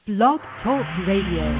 Blog Talk Radio.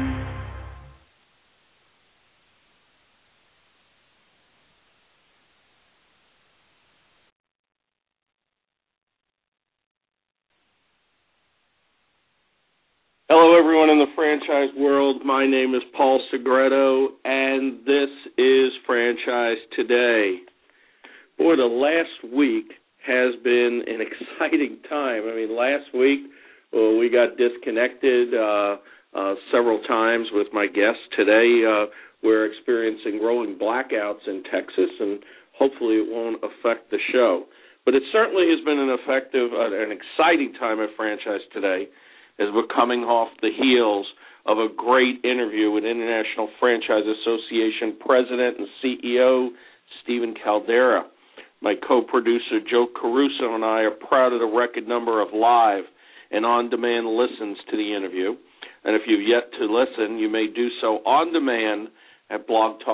Hello, everyone in the franchise world. My name is Paul Segreto, and this is Franchise Today. Boy, the last week has been an exciting time. I mean, last week we got disconnected several times with my guests. Today we're experiencing rolling blackouts in Texas, and hopefully it won't affect the show. But it certainly has been an exciting time at Franchise Today, as we're coming off the heels of a great interview with International Franchise Association President and CEO Stephen Caldera. My co-producer Joe Caruso and I are proud of the record number of live and on-demand listens to the interview. And if you've yet to listen, you may do so on demand at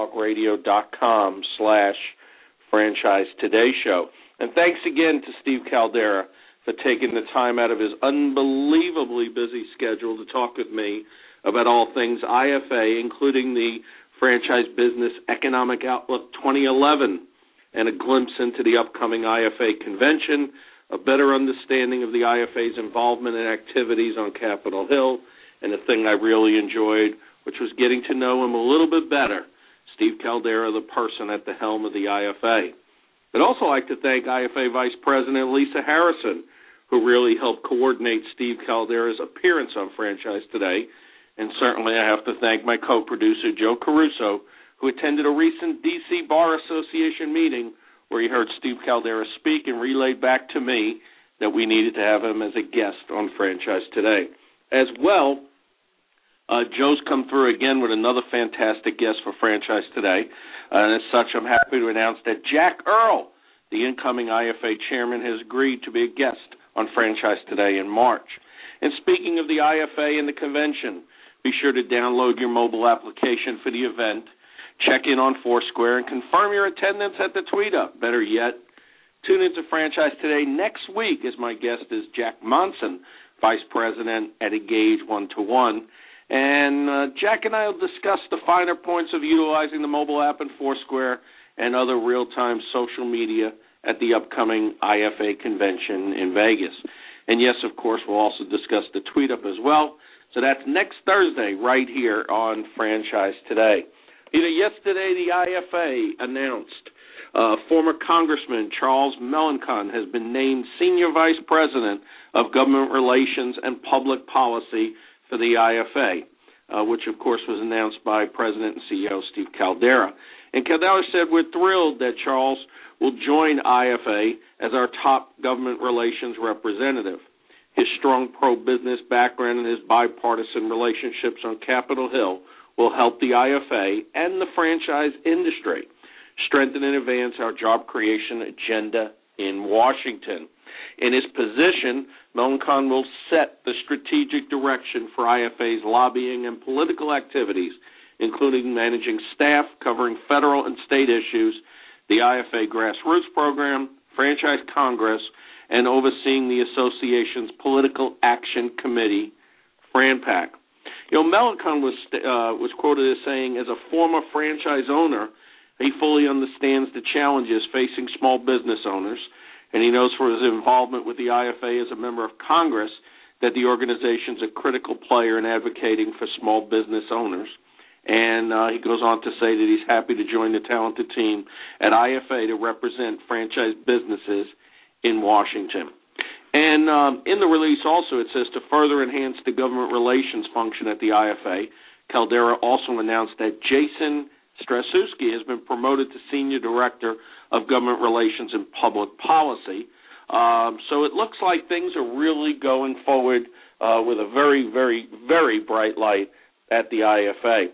blogtalkradio.com/Franchise Today Show. And thanks again to Steve Caldera for taking the time out of his unbelievably busy schedule to talk with me about all things IFA, including the Franchise Business Economic Outlook 2011 and a glimpse into the upcoming IFA convention, a better understanding of the IFA's involvement and activities on Capitol Hill, and a thing I really enjoyed, which was getting to know him a little bit better, Steve Caldera, the person at the helm of the IFA. I'd also like to thank IFA Vice President Lisa Harrison, who really helped coordinate Steve Caldera's appearance on Franchise Today. And certainly I have to thank my co-producer, Joe Caruso, who attended a recent D.C. Bar Association meeting where he heard Steve Caldera speak and relayed back to me that we needed to have him as a guest on Franchise Today. As well, Joe's come through again with another fantastic guest for Franchise Today. And as such, I'm happy to announce that Jack Earl, the incoming IFA chairman, has agreed to be a guest on Franchise Today in March. And speaking of the IFA and the convention, be sure to download your mobile application for the event, check in on Foursquare, and confirm your attendance at the Tweet Up. Better yet, tune into Franchise Today next week as my guest is Jack Monson, Vice President at Engage 1-to-1. And Jack and I will discuss the finer points of utilizing the mobile app in Foursquare and other real-time social media at the upcoming IFA convention in Vegas. And yes, of course, we'll also discuss the Tweet Up as well. So that's next Thursday right here on Franchise Today. Yesterday, the IFA announced former Congressman Charles Melancon has been named Senior Vice President of Government Relations and Public Policy for the IFA, which, of course, was announced by President and CEO Steve Caldera. And Caldera said, "We're thrilled that Charles will join IFA as our top government relations representative. His strong pro-business background and his bipartisan relationships on Capitol Hill will help the IFA and the franchise industry strengthen and advance our job creation agenda in Washington. In his position, Melancon will set the strategic direction for IFA's lobbying and political activities, including managing staff, covering federal and state issues, the IFA Grassroots Program, Franchise Congress, and overseeing the association's Political Action Committee, FranPac." Melancon was quoted as saying, "As a former franchise owner, he fully understands the challenges facing small business owners, and he knows from his involvement with the IFA as a member of Congress that the organization is a critical player in advocating for small business owners." And he goes on to say that he's happy to join the talented team at IFA to represent franchise businesses in Washington. And in the release also it says to further enhance the government relations function at the IFA, Caldera also announced that Jason Straszewski has been promoted to Senior Director of Government Relations and Public Policy. So it looks like things are really going forward with a very, very, very bright light at the IFA.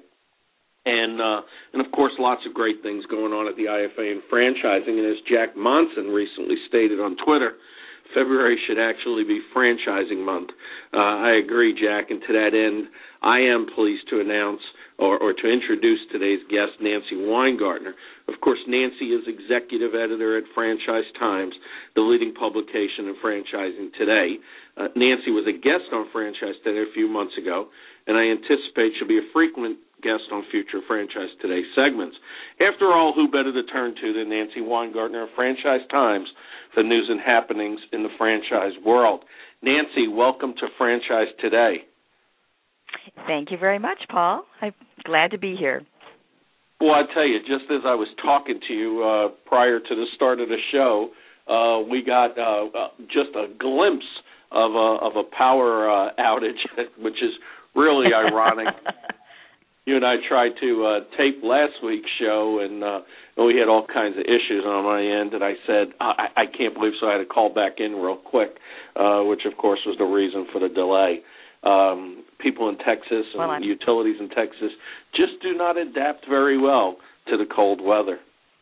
And of course, lots of great things going on at the IFA and franchising. And as Jack Monson recently stated on Twitter, February should actually be franchising month. I agree, Jack. And to that end, I am pleased to announce or to introduce today's guest, Nancy Weingartner. Of course, Nancy is executive editor at Franchise Times, the leading publication in franchising today. Nancy was a guest on Franchise Today a few months ago, and I anticipate she'll be a frequent guest on future Franchise Today segments. After all, who better to turn to than Nancy Weingartner of Franchise Times for news and happenings in the franchise world. Nancy, welcome to Franchise Today. Thank you very much, Paul. I'm glad to be here. Well, I tell you, just as I was talking to you prior to the start of the show, we got just a glimpse of a power outage, which is really ironic. You and I tried to tape last week's show, and we had all kinds of issues on my end, and I said, I can't believe, so I had to call back in real quick, which, of course, was the reason for the delay. People in Texas and utilities in Texas just do not adapt very well to the cold weather.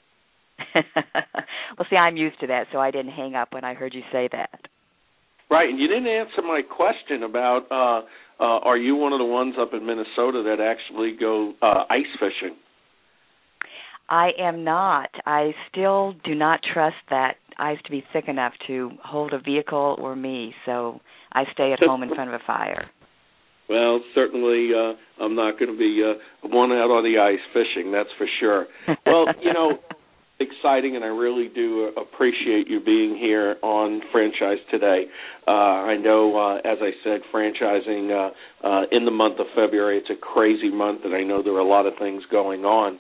Well, see, I'm used to that, so I didn't hang up when I heard you say that. Right, and you didn't answer my question about are you one of the ones up in Minnesota that actually go ice fishing? I am not. I still do not trust that ice to be thick enough to hold a vehicle or me, so I stay at home in front of a fire. Well, certainly I'm not going to be one out on the ice fishing, that's for sure. Well, exciting, and I really do appreciate you being here on Franchise Today. I know, as I said, franchising in the month of February, it's a crazy month, and I know there are a lot of things going on.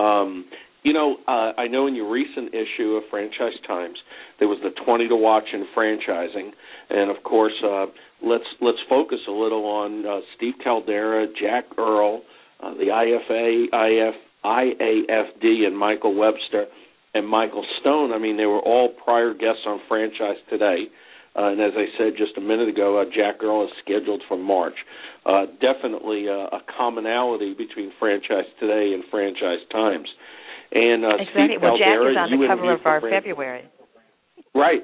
I know in your recent issue of Franchise Times, there was the 20 to watch in franchising, and of course, let's focus a little on Steve Caldera, Jack Earl, the IAFD, and Michael Webster and Michael Stone. I mean, they were all prior guests on Franchise Today. And as I said just a minute ago, Jack Earl is scheduled for March. Definitely a commonality between Franchise Today and Franchise Times. And exactly. Steve Well, Caldera, Jack is on the cover of our February. Right.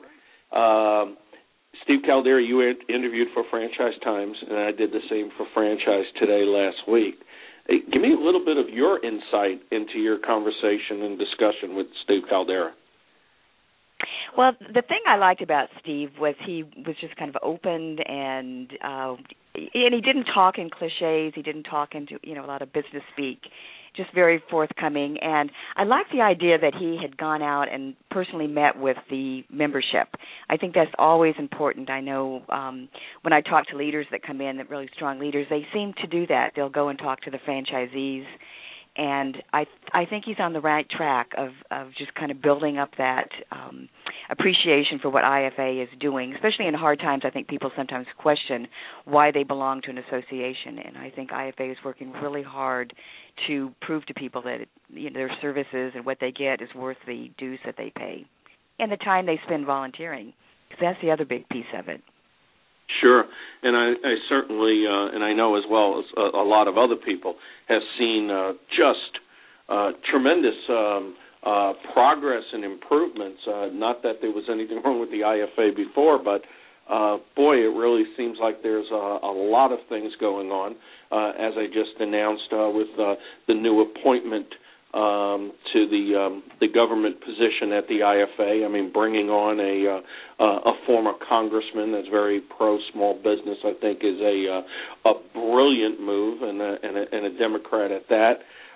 Steve Caldera, you interviewed for Franchise Times, and I did the same for Franchise Today last week. Hey, give me a little bit of your insight into your conversation and discussion with Steve Caldera. Well, the thing I liked about Steve was he was just kind of open, and he didn't talk in cliches. He didn't talk into a lot of business speak. Just very forthcoming, and I like the idea that he had gone out and personally met with the membership. I think that's always important. I know when I talk to leaders that come in, that really strong leaders, they seem to do that. They'll go and talk to the franchisees, and I think he's on the right track of just kind of building up that appreciation for what IFA is doing, especially in hard times. I think people sometimes question why they belong to an association, and I think IFA is working really hard to prove to people that their services and what they get is worth the dues that they pay and the time they spend volunteering, because that's the other big piece of it. Sure, and I certainly, and I know as well as a lot of other people, have seen just tremendous progress and improvements. Not that there was anything wrong with the IFA before, but boy, it really seems like there's a lot of things going on. As I just announced with the new appointment to the government position at the IFA. I mean, bringing on a former congressman that's very pro-small business, I think, is a brilliant move, and a Democrat at that.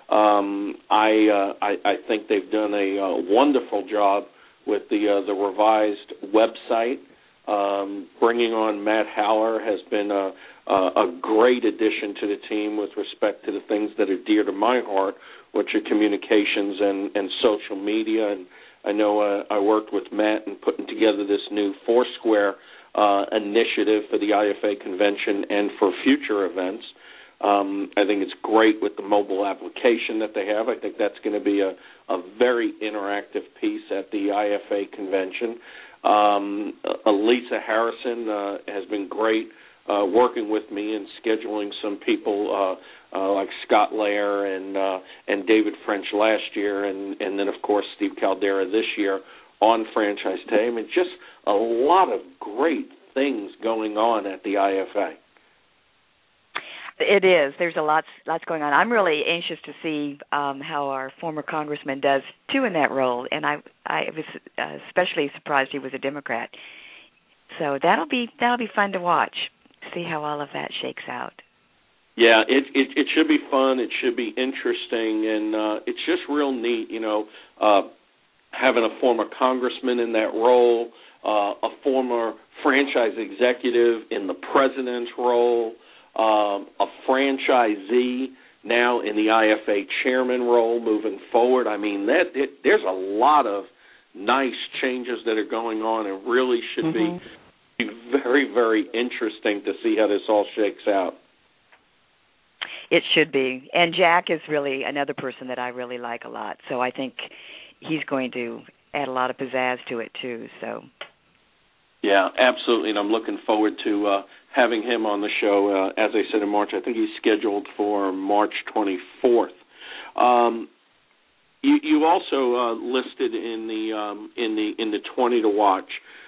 I think they've done a wonderful job with the revised website. Bringing on Matt Haller has been a great addition to the team with respect to the things that are dear to my heart, which are communications and social media. And I know I worked with Matt in putting together this new Foursquare initiative for the IFA convention and for future events. I think it's great with the mobile application that they have. I think that's going to be a very interactive piece at the IFA convention. Elisa Harrison has been great working with me and scheduling some people like Scott Lair and David French last year, and then, of course, Steve Caldera this year on Franchise Day. I mean, just a lot of great things going on at the IFA. It is. There's lots going on. I'm really anxious to see how our former congressman does too in that role, and I was especially surprised he was a Democrat. So that'll be fun to watch. See how all of that shakes out. Yeah, it should be fun. It should be interesting, and it's just real neat, having a former congressman in that role, a former franchise executive in the president's role, a franchisee now in the IFA chairman role moving forward. I mean, there's a lot of nice changes that are going on. It really should be very, very interesting to see how this all shakes out. It should be. And Jack is really another person that I really like a lot. So I think he's going to add a lot of pizzazz to it, too. So. Yeah, absolutely. And I'm looking forward to having him on the show. As I said, in March. I think he's scheduled for March 24th. You also listed in the 20 to watch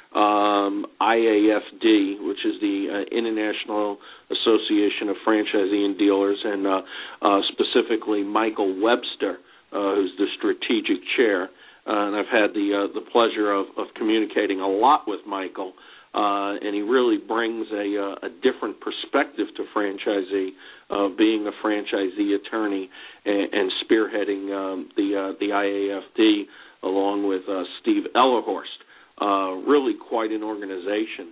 IAFD, which is the International Association of Franchisee and Dealers, and specifically Michael Webster, who's the strategic chair. And I've had the pleasure of communicating a lot with Michael, and he really brings a different perspective to franchisee, being a franchisee attorney and spearheading the IAFD along with Steve Ellerhorst. Really quite an organization.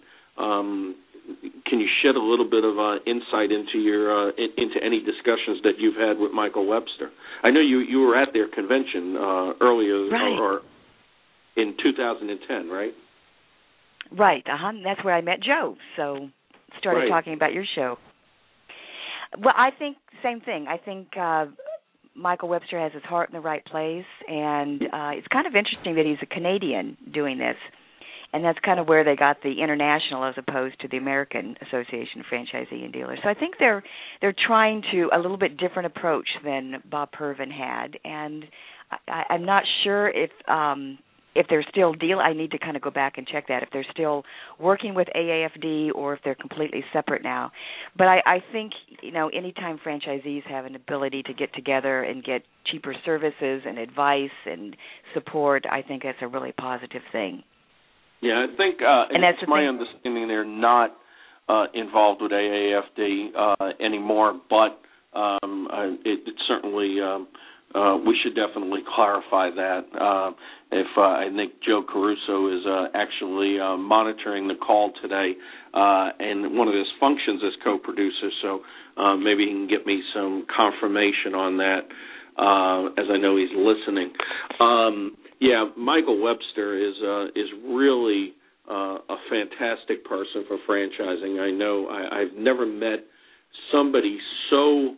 Can you shed a little bit of insight into into any discussions that you've had with Michael Webster? I know you were at their convention earlier, right, or in 2010, right? Right. That's where I met Joe. So started talking about your show. Well, I think same thing. I think Michael Webster has his heart in the right place, and it's kind of interesting that he's a Canadian doing this. And that's kind of where they got the international as opposed to the American Association of Franchisee and Dealers. So I think they're trying to a little bit different approach than Bob Pervin had. And I'm not sure if they're still I need to kind of go back and check that, if they're still working with AAFD or if they're completely separate now. But I think, anytime franchisees have an ability to get together and get cheaper services and advice and support, I think that's a really positive thing. Yeah, I think, and it's my understanding they're not involved with AAFD anymore, but it certainly, we should definitely clarify that. I think Joe Caruso is actually monitoring the call today, and one of his functions is co-producer, so maybe he can get me some confirmation on that, as I know he's listening. Yeah, Michael Webster is really a fantastic person for franchising. I know I've never met somebody so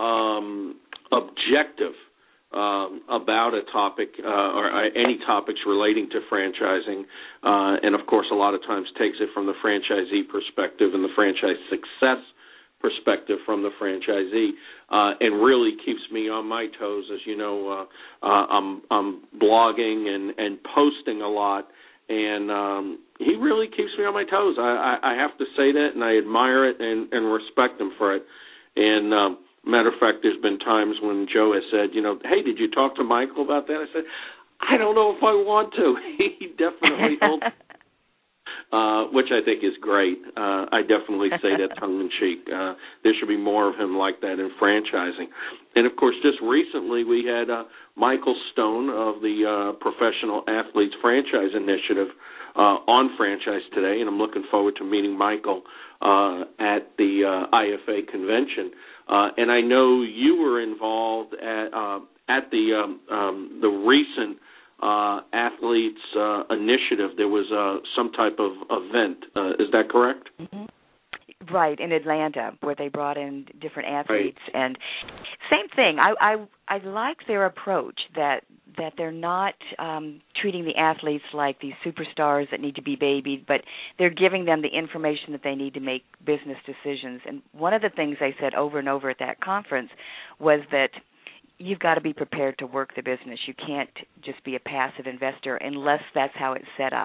objective about a topic or any topics relating to franchising, and of course a lot of times takes it from the franchisee perspective and the franchise success perspective from the franchisee, and really keeps me on my toes. As you know, I'm blogging and posting a lot, and he really keeps me on my toes. I have to say that, and I admire it and respect him for it. And matter of fact, there's been times when Joe has said, hey, did you talk to Michael about that? I said, I don't know if I want to. He definitely won't. Which I think is great. I definitely say that tongue-in-cheek. There should be more of him like that in franchising. And, of course, just recently we had Michael Stone of the Professional Athletes Franchise Initiative on Franchise Today, and I'm looking forward to meeting Michael at the IFA convention. And I know you were involved at the recent Athletes Initiative. There was some type of event. Is that correct? Mm-hmm. Right, in Atlanta, where they brought in different athletes. Right. And same thing. I like their approach that they're not treating the athletes like these superstars that need to be babied, but they're giving them the information that they need to make business decisions. And one of the things I said over and over at that conference was that you've got to be prepared to work the business. You can't just be a passive investor unless that's how it's set up.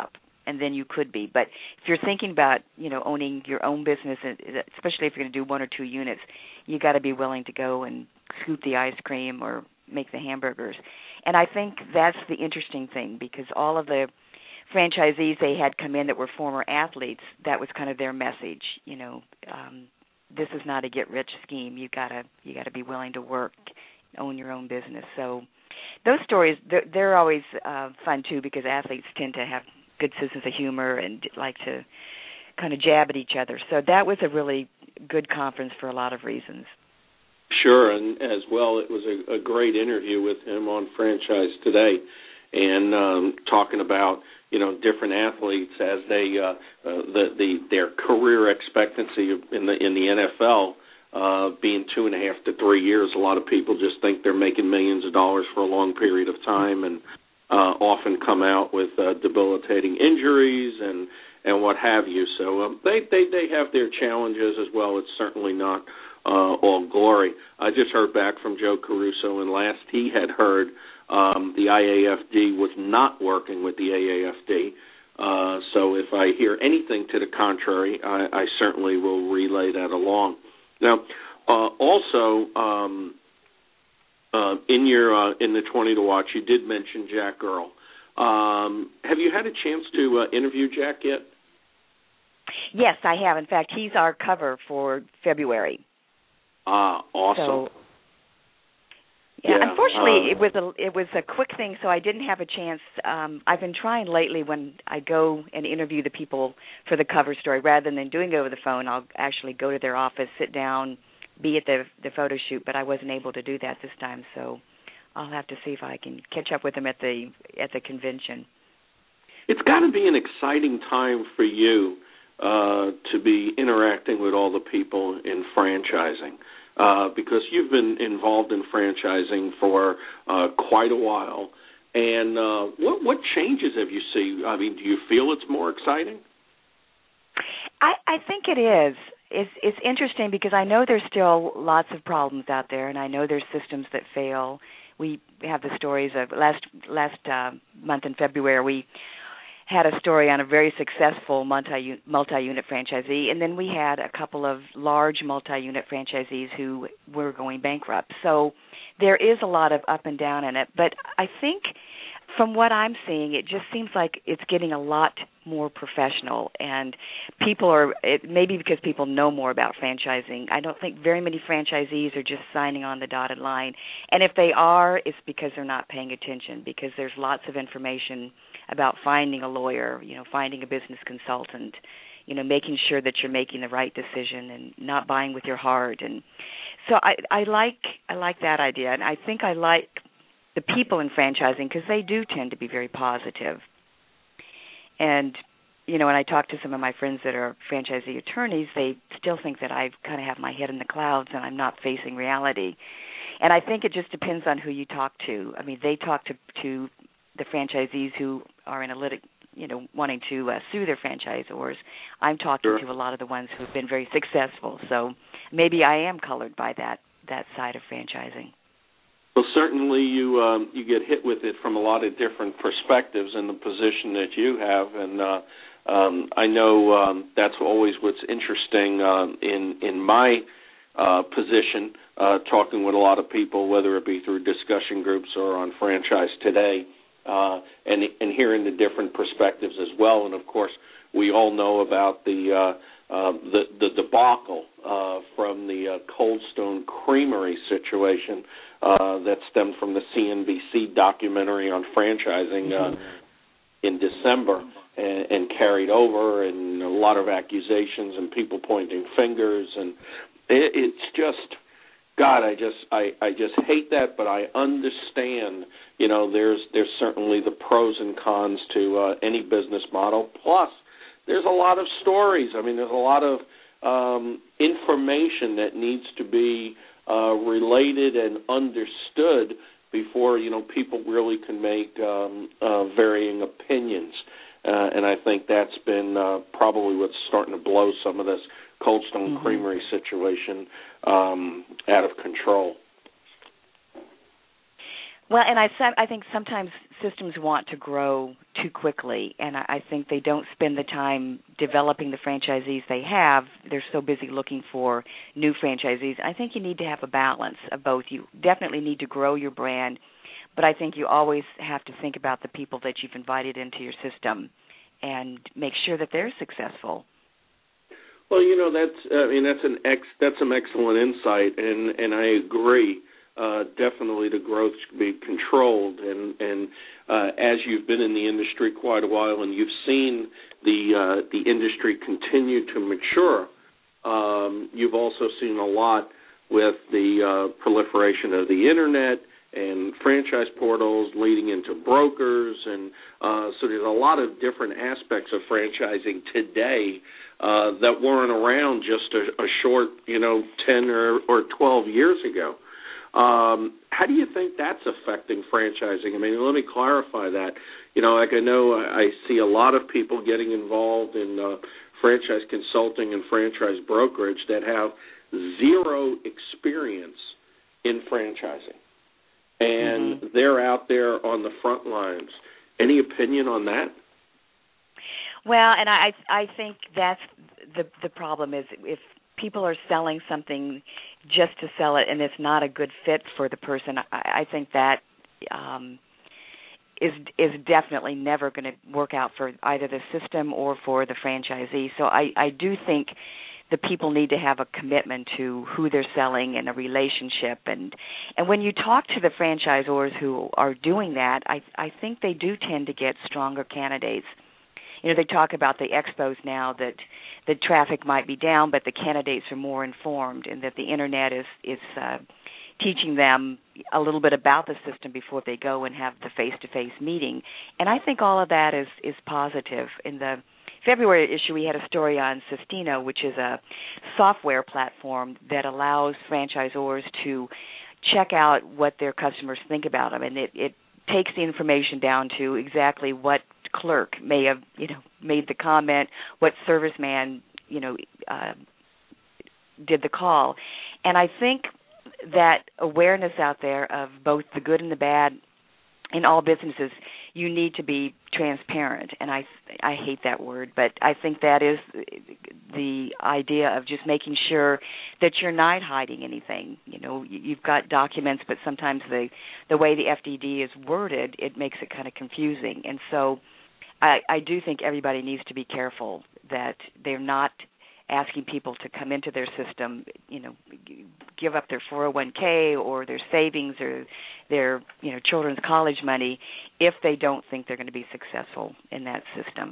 and then you could be. But if you're thinking about, owning your own business, especially if you're going to do 1 or 2 units, you got to be willing to go and scoop the ice cream or make the hamburgers. And I think that's the interesting thing, because all of the franchisees they had come in that were former athletes, that was kind of their message. This is not a get-rich scheme. You gotta be willing to work, own your own business. So those stories, they're always fun too, because athletes tend to have good sense of humor and like to kind of jab at each other. So that was a really good conference for a lot of reasons. Sure, and as well, it was a great interview with him on Franchise Today, and talking about different athletes as they their career expectancy in the NFL being 2.5 to 3 years. A lot of people just think they're making millions of dollars for a long period of time, and often come out with debilitating injuries and what have you. So they have their challenges as well. It's certainly not all glory. I just heard back from Joe Caruso, and last he had heard the IAFD was not working with the AAFD. So if I hear anything to the contrary, I certainly will relay that along. Now, also in the 20 to watch, you did mention Jack Earl. Have you had a chance to interview Jack yet? Yes, I have. In fact, he's our cover for February. Awesome. So, unfortunately, it was a quick thing, so I didn't have a chance. I've been trying lately when I go and interview the people for the cover story, rather than doing it over the phone, I'll actually go to their office, sit down, be at the photo shoot, but I wasn't able to do that this time, so I'll have to see if I can catch up with them at the convention. It's got to be an exciting time for you to be interacting with all the people in franchising. Because you've been involved in franchising for quite a while. And what changes have you seen? I mean, do you feel it's more exciting? I think it is. It's interesting because I know there's still lots of problems out there, and I know there's systems that fail. We have the stories of last month in February, we had a story on a very successful multi-unit franchisee, and then we had a couple of large multi-unit franchisees who were going bankrupt. So there is a lot of up and down in it, but I think from what I'm seeing, it just seems like it's getting a lot more professional, and maybe because people know more about franchising. I don't think very many franchisees are just signing on the dotted line, and if they are, it's because they're not paying attention, because there's lots of information about finding a lawyer, finding a business consultant, making sure that you're making the right decision and not buying with your heart. And so I like that idea, and I think I like the people in franchising because they do tend to be very positive. And, when I talk to some of my friends that are franchisee attorneys, they still think that I kind of have my head in the clouds and I'm not facing reality. And I think it just depends on who you talk to. I mean, they talk to the franchisees who are in wanting to sue their franchisors. I'm talking to a lot of the ones who have been very successful. So maybe I am colored by that side of franchising. Well, certainly you get hit with it from a lot of different perspectives in the position that you have, and I know that's always what's interesting in my position, talking with a lot of people, whether it be through discussion groups or on Franchise Today, and hearing the different perspectives as well. And of course, we all know about the debacle from the Cold Stone Creamery situation that stemmed from the CNBC documentary on franchising in December and carried over, and a lot of accusations and people pointing fingers, and it's just, God, I just hate that, but I understand. There's certainly the pros and cons to any business model. Plus, there's a lot of stories. I mean, there's a lot of information that needs to be related and understood before people really can make varying opinions. And I think that's been probably what's starting to blow some of this Cold Stone Creamery situation out of control. Well, and I think sometimes systems want to grow too quickly, and I think they don't spend the time developing the franchisees they have. They're so busy looking for new franchisees. I think you need to have a balance of both. You definitely need to grow your brand, but I think you always have to think about the people that you've invited into your system and make sure that they're successful. Well, that's some excellent insight, and I agree. Definitely, the growth should be controlled, and as you've been in the industry quite a while, and you've seen the industry continue to mature, you've also seen a lot with the proliferation of the internet and franchise portals leading into brokers, and so there's a lot of different aspects of franchising today that weren't around just a short, 10 or 12 years ago. How do you think that's affecting franchising? I mean, let me clarify that. I know I see a lot of people getting involved in franchise consulting and franchise brokerage that have zero experience in franchising, and they're out there on the front lines. Any opinion on that? Well, and I think that's the problem is if people are selling something just to sell it and it's not a good fit for the person, I think that is definitely never going to work out for either the system or for the franchisee. So I do think the people need to have a commitment to who they're selling and a relationship. And when you talk to the franchisors who are doing that, I think they do tend to get stronger candidates. They talk about the expos now that the traffic might be down, but the candidates are more informed, and that the internet is teaching them a little bit about the system before they go and have the face-to-face meeting. And I think all of that is positive. In the February issue, we had a story on Sistino, which is a software platform that allows franchisors to check out what their customers think about them, and it takes the information down to exactly what clerk may have, made the comment, what serviceman, did the call. And I think that awareness out there of both the good and the bad in all businesses, you need to be transparent. And I hate that word, but I think that is the idea of just making sure that you're not hiding anything. You've got documents, but sometimes the way the FDD is worded, it makes it kind of confusing. And so I do think everybody needs to be careful that they're not asking people to come into their system, give up their 401k or their savings or their, children's college money if they don't think they're going to be successful in that system.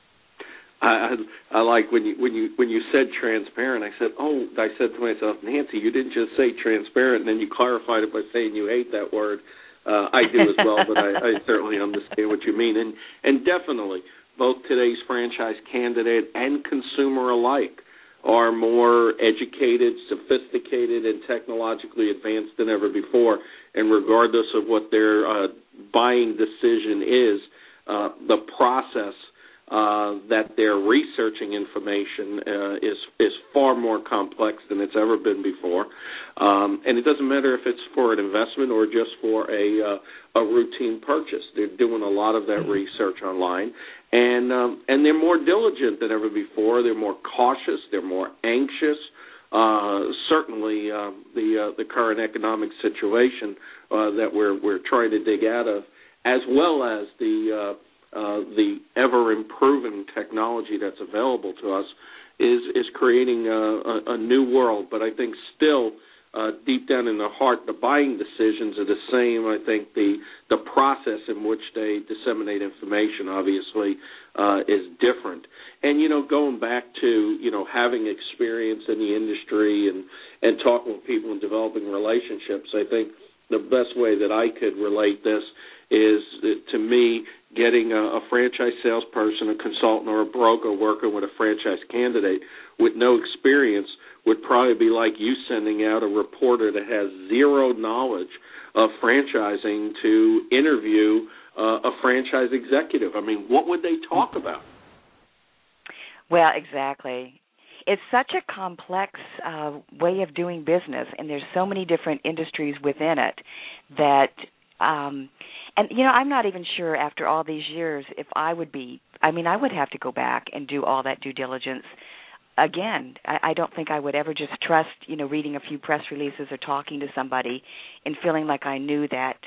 I like when you said transparent. I said to myself, Nancy, you didn't just say transparent, and then you clarified it by saying you hate that word. I do as well, but I certainly understand what you mean. And definitely, both today's franchise candidate and consumer alike are more educated, sophisticated, and technologically advanced than ever before. And regardless of what their buying decision is, the process that they're researching information is far more complex than it's ever been before. And it doesn't matter if it's for an investment or just for a routine purchase. They're doing a lot of that research online, and they're more diligent than ever before. They're more cautious. They're more anxious. Certainly, the current economic situation that we're trying to dig out of, as well as the ever-improving technology that's available to us, is creating a new world. But I think still, deep down in the heart, the buying decisions are the same. I think the process in which they disseminate information, obviously, is different. And, going back to, having experience in the industry and talking with people and developing relationships, I think the best way that I could relate this is, to me, getting a franchise salesperson, a consultant, or a broker working with a franchise candidate with no experience would probably be like you sending out a reporter that has zero knowledge of franchising to interview a franchise executive. I mean, what would they talk about? Well, exactly. It's such a complex way of doing business, and there's so many different industries within it that And, I'm not even sure after all these years if I would be, I would have to go back and do all that due diligence again. I don't think I would ever just trust, reading a few press releases or talking to somebody and feeling like I knew that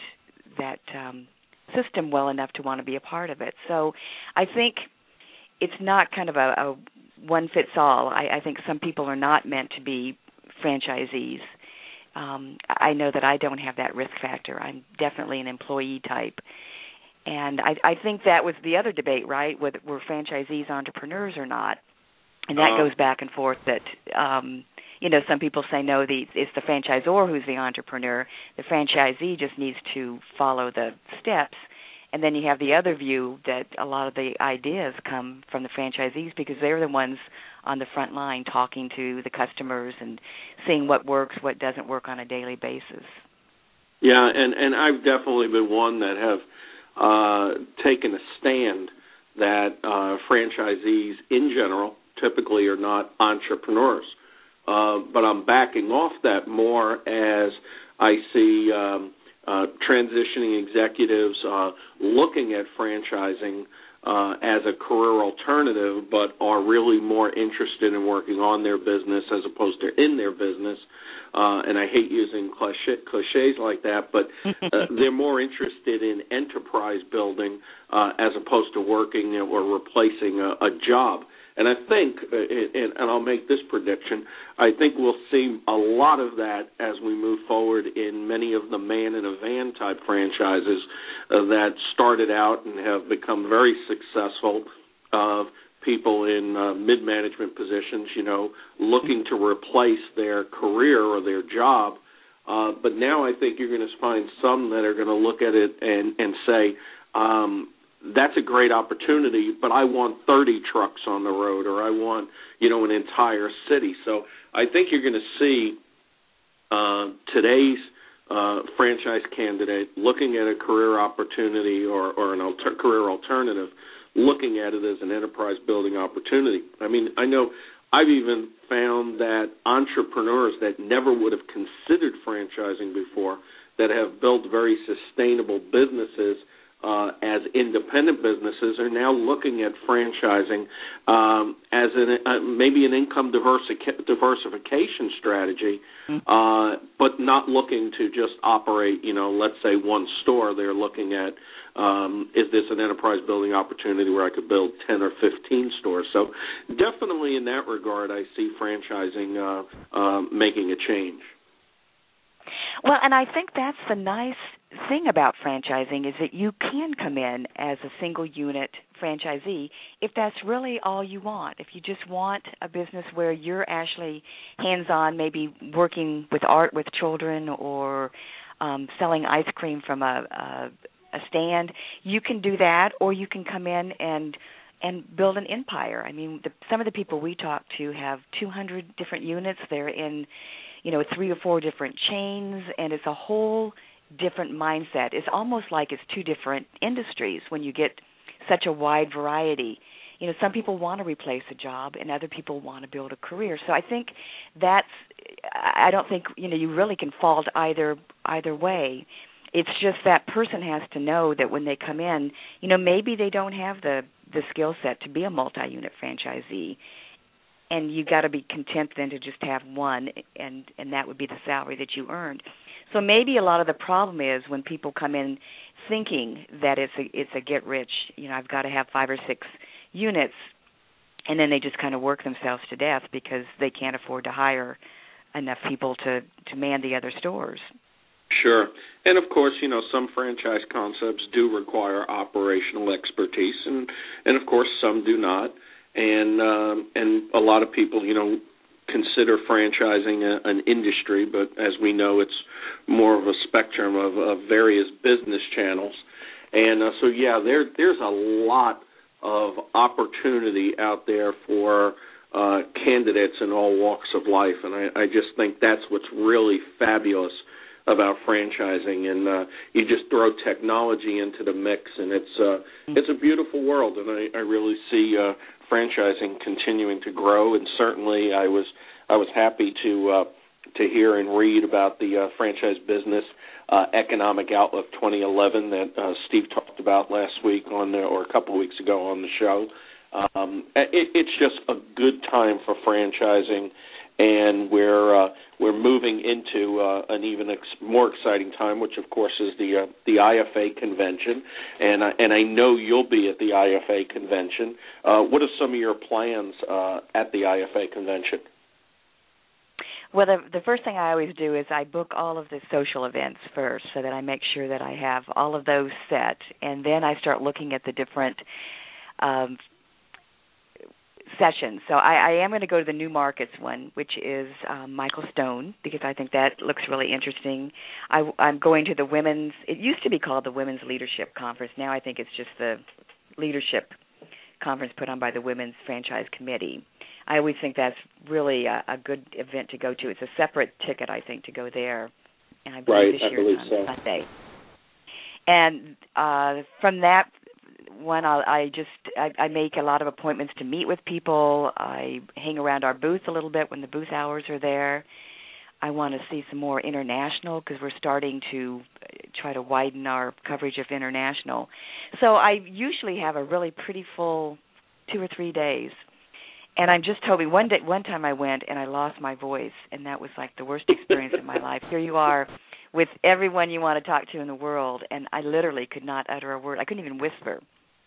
system well enough to want to be a part of it. So I think it's not kind of a one-fits-all. I think some people are not meant to be franchisees. I know that I don't have that risk factor. I'm definitely an employee type. And I think that was the other debate, right, were franchisees entrepreneurs or not. And that goes back and forth that, some people say, no, it's the franchisor who's the entrepreneur. The franchisee just needs to follow the steps. And then you have the other view that a lot of the ideas come from the franchisees because they're the ones on the front line talking to the customers and seeing what works, what doesn't work on a daily basis. Yeah, and I've definitely been one that have taken a stand that franchisees in general typically are not entrepreneurs. But I'm backing off that more as I see transitioning executives looking at franchising as a career alternative, but are really more interested in working on their business as opposed to in their business. And I hate using cliches like that, but they're more interested in enterprise building as opposed to working or replacing a job. And I think, and I'll make this prediction, I think we'll see a lot of that as we move forward in many of the man-in-a-van type franchises that started out and have become very successful. People in mid-management positions, looking to replace their career or their job. But now I think you're going to find some that are going to look at it and say, that's a great opportunity, but I want 30 trucks on the road, or I want, an entire city. So I think you're going to see today's franchise candidate looking at a career opportunity or career alternative, looking at it as an enterprise building opportunity. I know I've even found that entrepreneurs that never would have considered franchising before, that have built very sustainable businesses as independent businesses, are now looking at franchising as maybe an income diversification strategy, but not looking to just operate, let's say one store. They're looking at, is this an enterprise building opportunity where I could build 10 or 15 stores? So definitely in that regard, I see franchising making a change. Well, and I think that's the nice thing about franchising is that you can come in as a single unit franchisee if that's really all you want. If you just want a business where you're actually hands-on, maybe working with art with children or selling ice cream from a stand, you can do that, or you can come in and build an empire. Some of the people we talk to have 200 different units. They're in 3 or 4 different chains, and it's a whole different mindset. It's almost like it's 2 different industries when you get such a wide variety. Some people want to replace a job, and other people want to build a career. So I think I don't think, you really can fault either way. It's just that person has to know that when they come in, maybe they don't have the skill set to be a multi-unit franchisee. And you got to be content then to just have one, and that would be the salary that you earned. So maybe a lot of the problem is when people come in thinking that it's a get rich, I've got to have 5 or 6 units, and then they just kind of work themselves to death because they can't afford to hire enough people to man the other stores. Sure. And, of course, some franchise concepts do require operational expertise, and of course, some do not. And a lot of people, consider franchising an industry, but as we know, it's more of a spectrum of various business channels. And so, there's a lot of opportunity out there for candidates in all walks of life, and I just think that's what's really fabulous about franchising, and you just throw technology into the mix, and it's a beautiful world, and I really see franchising continuing to grow. And certainly, I was happy to to hear and read about the Franchise Business Economic Outlook 2011 that Steve talked about last week or a couple of weeks ago on the show. It's just a good time for franchising, and we're moving into an even more exciting time, which of course is the IFA convention, and I know you'll be at the IFA convention. What are some of your plans at the IFA convention? Well, the first thing I always do is I book all of the social events first, so that I make sure that I have all of those set, and then I start looking at the different sessions. So I am going to go to the New Markets one, which is Michael Stone, because I think that looks really interesting. I'm going to the women's, it used to be called the Women's Leadership Conference. Now I think it's just the Leadership Conference put on by the Women's Franchise Committee. I always think that's really a good event to go to. It's a separate ticket, I think, to go there. And I believe this year it's on Sunday. And from that one, I make a lot of appointments to meet with people. I hang around our booth a little bit when the booth hours are there. I want to see some more international, because we're starting to try to widen our coverage of international. So I usually have a really pretty full 2 or 3 days. And I'm just hoping, one time I went and I lost my voice, and that was like the worst experience of my life. Here you are with everyone you want to talk to in the world, and I literally could not utter a word. I couldn't even whisper.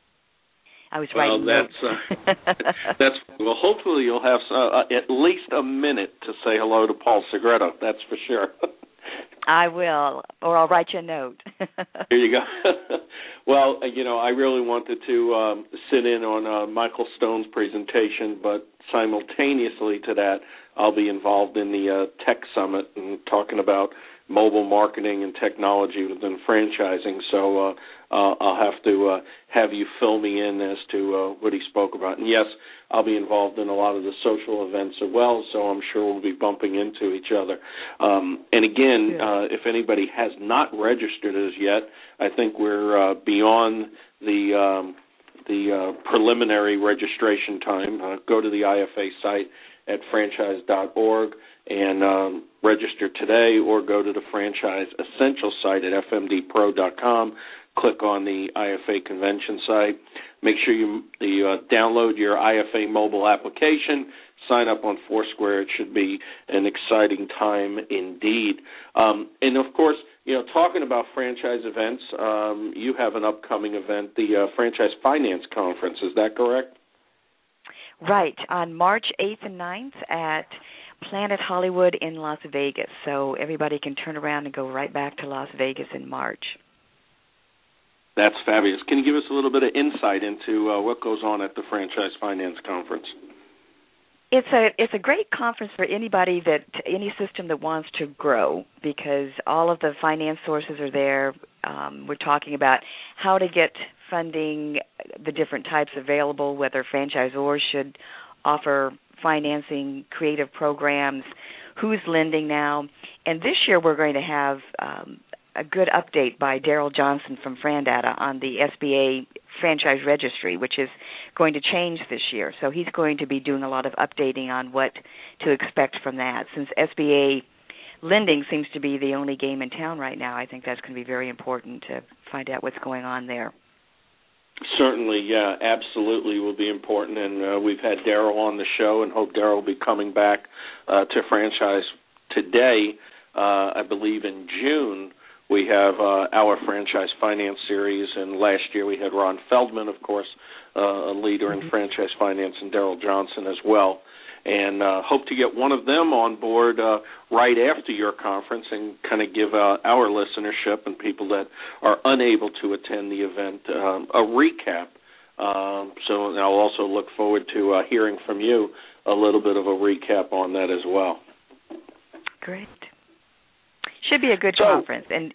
I was writing notes. That's well. Hopefully, you'll have at least a minute to say hello to Paul Segreto. That's for sure. I will, or I'll write you a note. Here you go. Well, I really wanted to sit in on Michael Stone's presentation, but simultaneously to that, I'll be involved in the Tech Summit and talking about mobile marketing and technology within franchising. So I'll have to have you fill me in as to what he spoke about. And yes, I'll be involved in a lot of the social events as well, so I'm sure we'll be bumping into each other. And again, if anybody has not registered as yet, I think we're beyond the preliminary registration time. Go to the IFA site at franchise.org and register today, or go to the Franchise Essentials site at fmdpro.com. Click on the IFA convention site. Make sure you download your IFA mobile application. Sign up on Foursquare. It should be an exciting time indeed. And, of course, talking about franchise events, you have an upcoming event, the Franchise Finance Conference. Is that correct? Right, on March 8th and 9th at Planet Hollywood in Las Vegas. So everybody can turn around and go right back to Las Vegas in March. That's fabulous. Can you give us a little bit of insight into what goes on at the Franchise Finance Conference? It's a great conference for anybody any system that wants to grow, because all of the finance sources are there. We're talking about how to get funding, the different types available, whether franchisors should offer financing, creative programs, who's lending now. And this year we're going to have a good update by Daryl Johnson from FranData on the SBA franchise registry, which is going to change this year. So he's going to be doing a lot of updating on what to expect from that. Since SBA lending seems to be the only game in town right now, I think that's going to be very important to find out what's going on there. Certainly, yeah, absolutely will be important. And we've had Daryl on the show and hope Daryl will be coming back to Franchise Today. I believe in June we have our Franchise Finance series, and last year we had Ron Feldman, of course, a leader in franchise finance, and Daryl Johnson as well. And hope to get one of them on board right after your conference and kind of give our listenership and people that are unable to attend the event a recap. So I'll also look forward to hearing from you a little bit of a recap on that as well. Great. Should be a good conference. And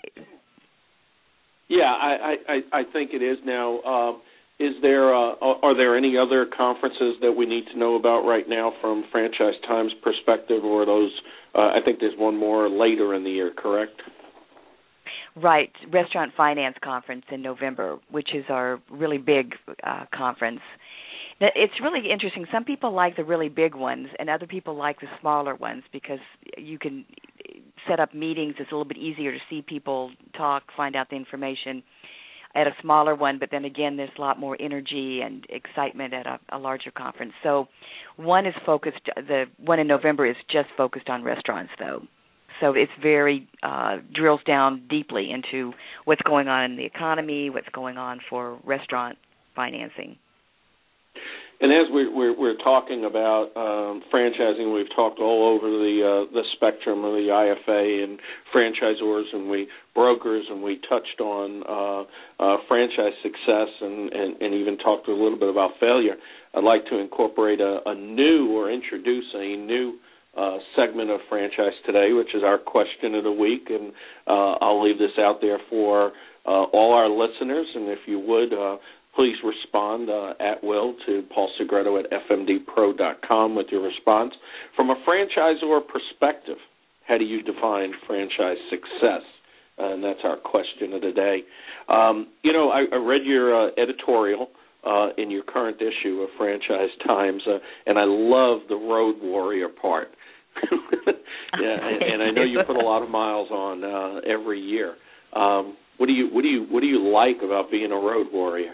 yeah, I think it is now. Is there are there any other conferences that we need to know about right now from Franchise Times' perspective, or are those? I think there's one more later in the year, correct? Right, Restaurant Finance Conference in November, which is our really big conference. It's really interesting. Some people like the really big ones, and other people like the smaller ones because you can set up meetings, it's a little bit easier to see people talk, find out the information at a smaller one, but then again, there's a lot more energy and excitement at a larger conference. So one is focused, the one in November is just focused on restaurants, though. So it's very, drills down deeply into what's going on in the economy, what's going on for restaurant financing. And as we're talking about franchising, we've talked all over the spectrum of the IFA and franchisors and brokers, and we touched on franchise success and even talked a little bit about failure. I'd like to incorporate introduce a new segment of Franchise Today, which is our question of the week, and I'll leave this out there for all our listeners, and if you would, please respond at will to Paul Segreto at fmdpro.com with your response. From a franchisor perspective, how do you define franchise success? And that's our question of the day. I read your editorial in your current issue of Franchise Times, and I love the road warrior part. And I know you put a lot of miles on every year. What do you like about being a road warrior?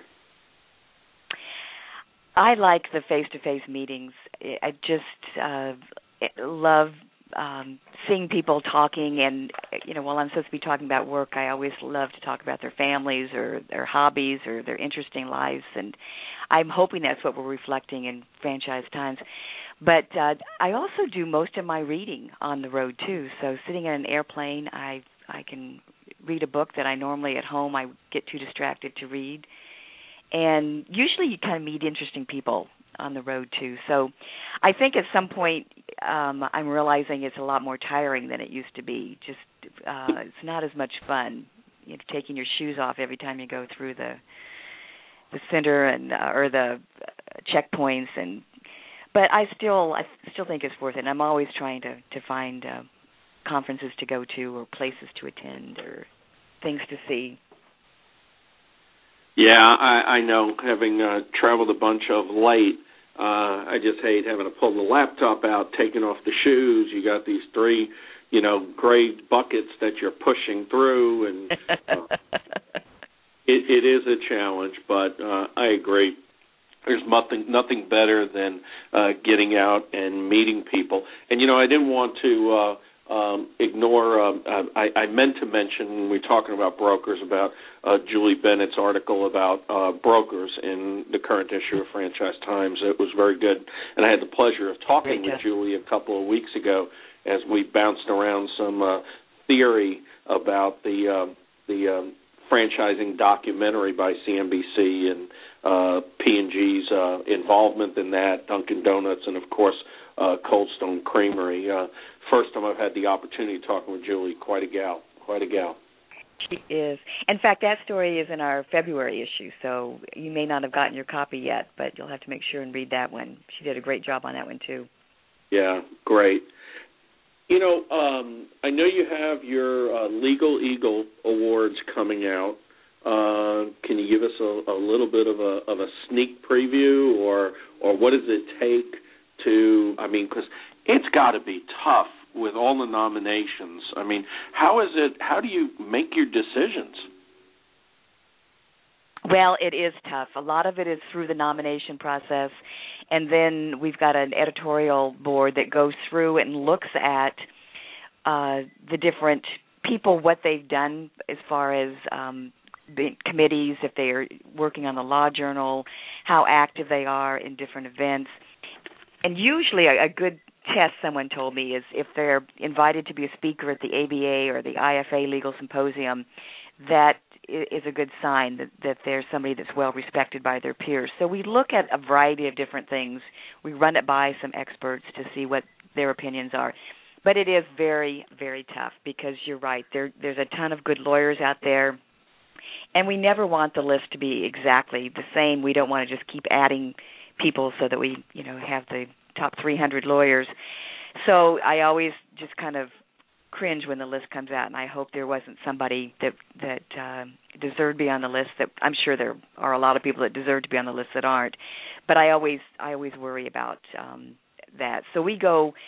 I like the face-to-face meetings. I just love seeing people talking, and while I'm supposed to be talking about work, I always love to talk about their families or their hobbies or their interesting lives, and I'm hoping that's what we're reflecting in Franchise Times. But I also do most of my reading on the road too. So sitting in an airplane, I can read a book that I normally at home I get too distracted to read. And usually you kind of meet interesting people on the road, too. So I think at some point I'm realizing it's a lot more tiring than it used to be. Just it's not as much fun, taking your shoes off every time you go through the center and or the checkpoints. But I still think it's worth it. And I'm always trying to find conferences to go to or places to attend or things to see. Yeah, I know. Having traveled a bunch of late, I just hate having to pull the laptop out, taking off the shoes. You got these three, gray buckets that you're pushing through, and it is a challenge. But I agree. There's nothing better than getting out and meeting people. And I didn't want to ignore. I meant to mention when we were talking about brokers about Julie Bennett's article about brokers in the current issue of Franchise Times. It was very good, and I had the pleasure of talking with Julie a couple of weeks ago as we bounced around some theory about the franchising documentary by CNBC and P&G's involvement in that, Dunkin' Donuts, and of course Cold Stone Creamery. First time I've had the opportunity of talking with Julie. Quite a gal. She is. In fact, that story is in our February issue, so you may not have gotten your copy yet, but you'll have to make sure and read that one. She did a great job on that one, too. Yeah, great. I know you have your Legal Eagle Awards coming out. Can you give us a little bit of a sneak preview, or what does it take to, because it's got to be tough with all the nominations. How do you make your decisions? Well, it is tough. A lot of it is through the nomination process, and then we've got an editorial board that goes through and looks at the different people, what they've done as far as the committees, if they are working on the Law Journal, how active they are in different events. And usually a good test, someone told me, is if they're invited to be a speaker at the ABA or the IFA Legal Symposium, that is a good sign that there's somebody that's well respected by their peers. So we look at a variety of different things. We run it by some experts to see what their opinions are. But it is very, very tough because you're right. There's a ton of good lawyers out there, and we never want the list to be exactly the same. We don't want to just keep adding people so that we, have the top 300 lawyers. So I always just kind of cringe when the list comes out, and I hope there wasn't somebody that deserved to be on the list. That I'm sure there are a lot of people that deserve to be on the list that aren't, but I always worry about that. So we go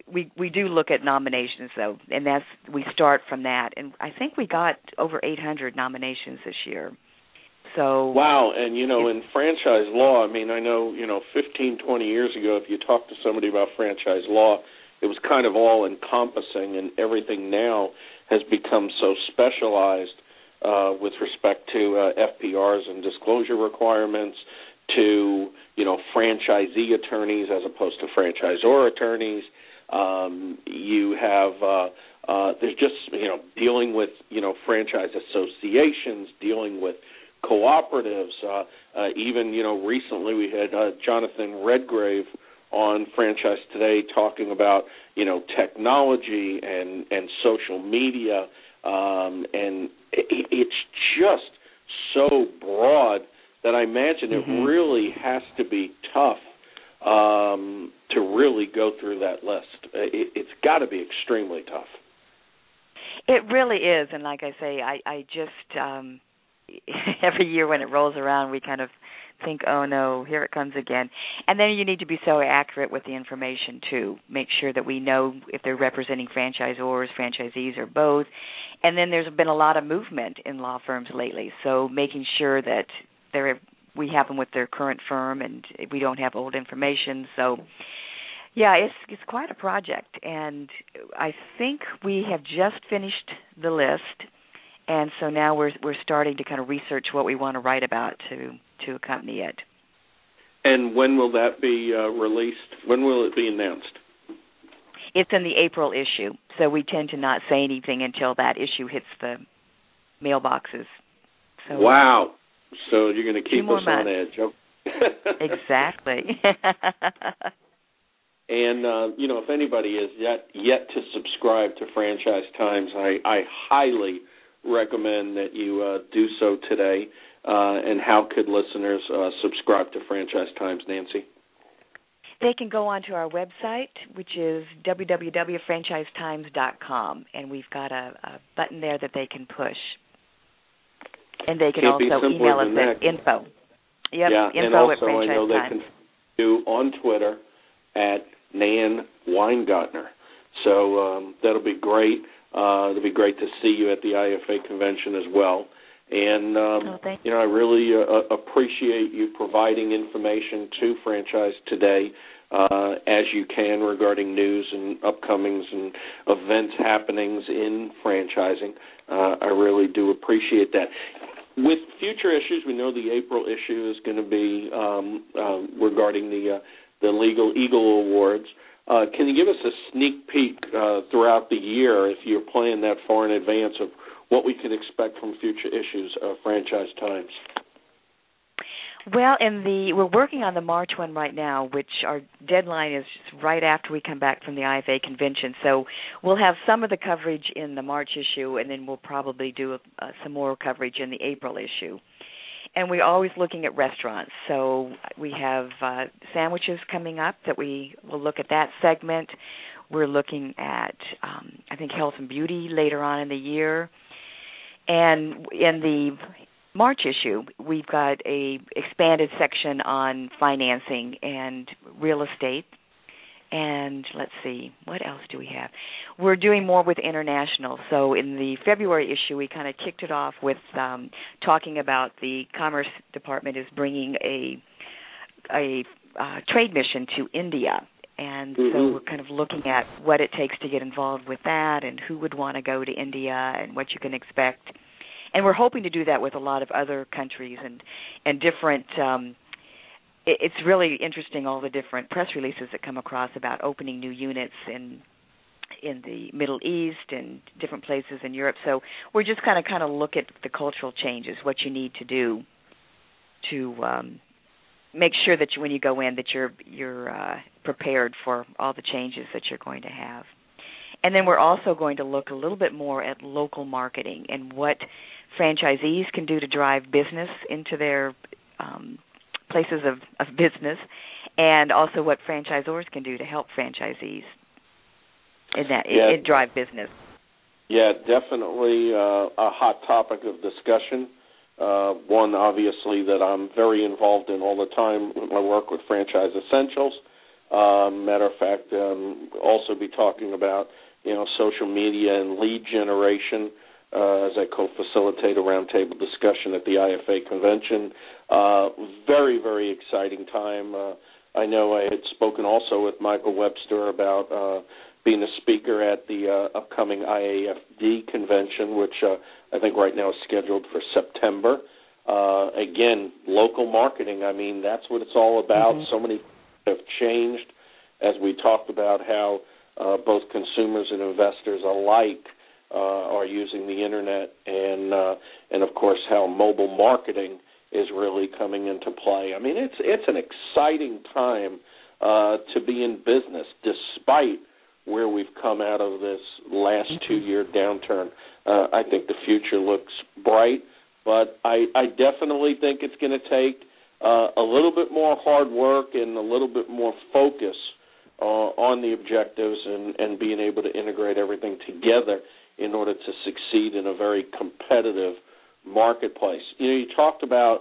we do look at nominations, though, and we start from that. And I think we got over 800 nominations this year. So wow, and, in franchise law, I know, 15, 20 years ago, if you talked to somebody about franchise law, it was kind of all-encompassing, and everything now has become so specialized with respect to FPRs and disclosure requirements to, franchisee attorneys as opposed to franchisor attorneys. You have there's just, dealing with, franchise associations, dealing with cooperatives. Even, recently we had Jonathan Redgrave on Franchise Today talking about, technology and social media, and it's just so broad that I imagine it really has to be tough to really go through that list. It's got to be extremely tough. It really is, and like I say, I just every year when it rolls around, we kind of think, oh no, here it comes again. And then you need to be so accurate with the information too. Make sure that we know if they're representing franchisors, franchisees, or both. And then there's been a lot of movement in law firms lately, so making sure that we have them with their current firm and we don't have old information. So yeah, it's quite a project, and I think we have just finished the list, and so now we're starting to kind of research what we want to write about to accompany it. And when will that be released? When will it be announced? It's in the April issue, so we tend to not say anything until that issue hits the mailboxes. So wow. So you're going to keep us on edge. Exactly. And, if anybody is yet to subscribe to Franchise Times, I highly recommend that you do so today. And how could listeners subscribe to Franchise Times, Nancy? They can go onto our website, which is www.franchisetimes.com, and we've got a button there that they can push. And they can also email us at info. Yep, yeah, info and also at Franchise I know they Times. can do on Twitter at Nan Weingartner. So that'll be great. It'll be great to see you at the IFA convention as well. And, I really appreciate you providing information to Franchise Today as you can regarding news and upcomings and events happenings in franchising. I really do appreciate that. With future issues, we know the April issue is going to be regarding the Legal Eagle Awards. Can you give us a sneak peek throughout the year, if you're planning that far in advance, of what we can expect from future issues of Franchise Times? Well, we're working on the March one right now, which our deadline is right after we come back from the IFA convention. So we'll have some of the coverage in the March issue, and then we'll probably do some more coverage in the April issue. And we're always looking at restaurants. So we have sandwiches coming up that we will look at that segment. We're looking at, I think, health and beauty later on in the year. And in the March issue, we've got a expanded section on financing and real estate. And let's see, what else do we have? We're doing more with international. So in the February issue, we kind of kicked it off with talking about the Commerce Department is bringing a trade mission to India. And so we're kind of looking at what it takes to get involved with that and who would want to go to India and what you can expect. And we're hoping to do that with a lot of other countries and different it's really interesting, all the different press releases that come across about opening new units in the Middle East and different places in Europe. So we're just kind of look at the cultural changes, what you need to do to make sure that when you go in that you're prepared for all the changes that you're going to have. And then we're also going to look a little bit more at local marketing and what franchisees can do to drive business into their places of business, and also what franchisors can do to help franchisees in drive business. Yeah, definitely a hot topic of discussion. One, obviously, that I'm very involved in all the time with my work with Franchise Essentials. Matter of fact, also be talking about, social media and lead generation as I co-facilitate a roundtable discussion at the IFA convention. Very, very exciting time. I know I had spoken also with Michael Webster about being a speaker at the upcoming IAFD convention, which I think right now is scheduled for September. Again, local marketing, I mean, that's what it's all about. Mm-hmm. So many have changed, as we talked about how both consumers and investors alike are using the internet, and of course how mobile marketing is really coming into play. I mean, it's an exciting time to be in business, despite where we've come out of this last 2-year downturn. I think the future looks bright, but I definitely think it's going to take a little bit more hard work and a little bit more focus on the objectives and being able to integrate everything together in order to succeed in a very competitive marketplace. You talked about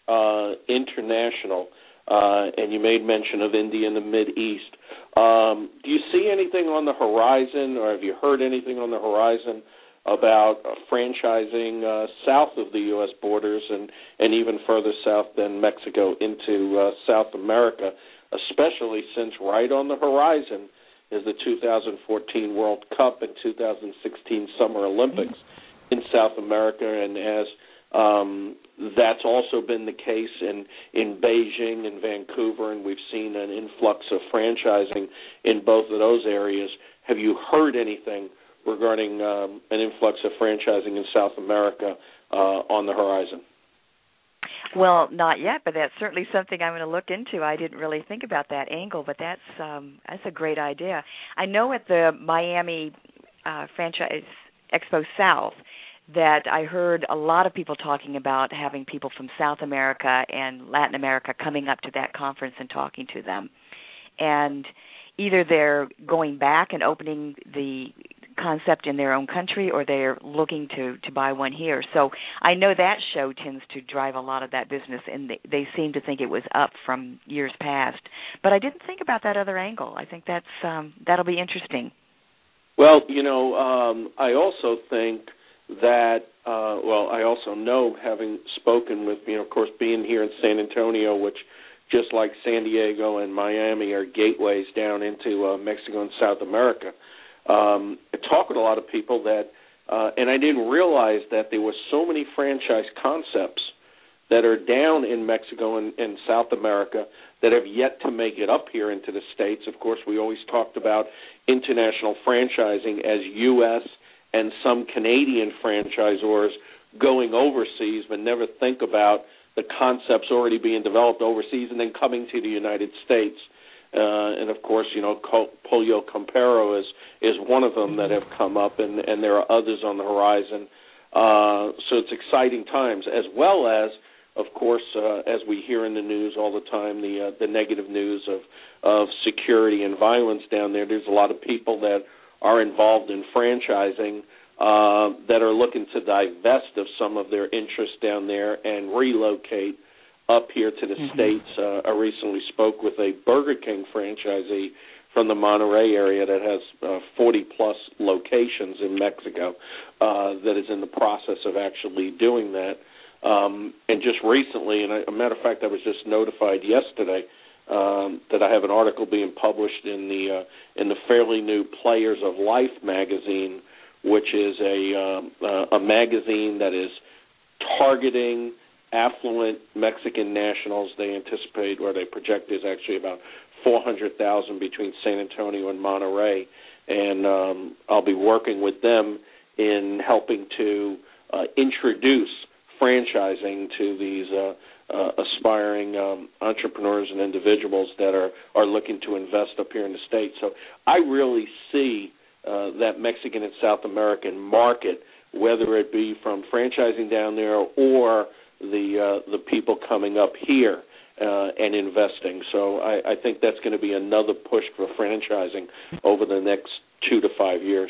international, and you made mention of India and the Mideast. Do you see anything on the horizon, or have you heard anything on the horizon about franchising south of the U.S. borders and even further south than Mexico into South America, especially since right on the horizon is the 2014 World Cup and 2016 Summer Olympics in South America, and as that's also been the case in Beijing and Vancouver, and we've seen an influx of franchising in both of those areas. Have you heard anything regarding an influx of franchising in South America on the horizon? Well, not yet, but that's certainly something I'm going to look into. I didn't really think about that angle, but that's a great idea. I know at the Miami Franchise Expo South that I heard a lot of people talking about having people from South America and Latin America coming up to that conference and talking to them. And either they're going back and opening the concept in their own country, or they're looking to buy one here. So I know that show tends to drive a lot of that business, and they seem to think it was up from years past. But I didn't think about that other angle. I think that'll be interesting. Well, I also think that, I also know, having spoken with, of course, being here in San Antonio, which just like San Diego and Miami are gateways down into Mexico and South America. I talk with a lot of people that, and I didn't realize that there were so many franchise concepts that are down in Mexico and South America that have yet to make it up here into the States. Of course, we always talked about international franchising as U.S. and some Canadian franchisors going overseas, but never think about the concepts already being developed overseas and then coming to the United States. And, of course, Pollo Campero is one of them that have come up, and there are others on the horizon. So it's exciting times, as well as, of course, as we hear in the news all the time, the negative news of security and violence down there. There's a lot of people that are involved in franchising that are looking to divest of some of their interests down there and relocate up here to the States. I recently spoke with a Burger King franchisee from the Monterrey area that has 40-plus locations in Mexico that is in the process of actually doing that. And just recently, and a matter of fact, I was just notified yesterday that I have an article being published in the fairly new Players of Life magazine, which is a magazine that is targeting affluent Mexican nationals. They anticipate, or they project, is actually about 400,000 between San Antonio and Monterrey, and I'll be working with them in helping to introduce franchising to these aspiring entrepreneurs and individuals that are looking to invest up here in the States. So I really see that Mexican and South American market, whether it be from franchising down there or the people coming up here and investing. So I think that's going to be another push for franchising over the next 2 to 5 years.